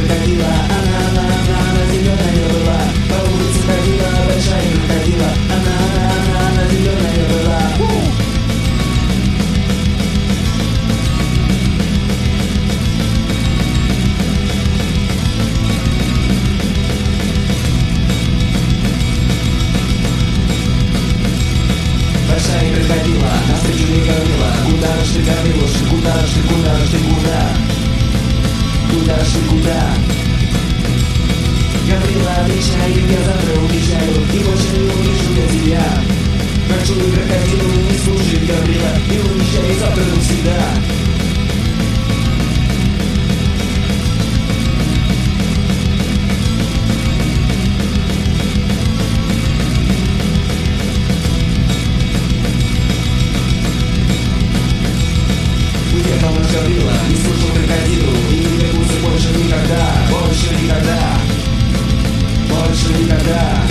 крокодила. Она зеленая была. По улице ходила большая крокодила. Она зеленая была. Большая крокодила навстречу не говорила. Куда ж ты, Гаврилушка, куда ж ты, куда ж ты, куда? Куда ж ты, куда? Гаврила, отвечай, я завтра уезжаю, и больше не увижу я тебя. Большую крокодилу не слушай, Гаврила, и уезжай завтра навсегда. Уехал наш Гаврила, не слушал крокодилу, и не вернуться больше никогда, больше никогда, больше никогда.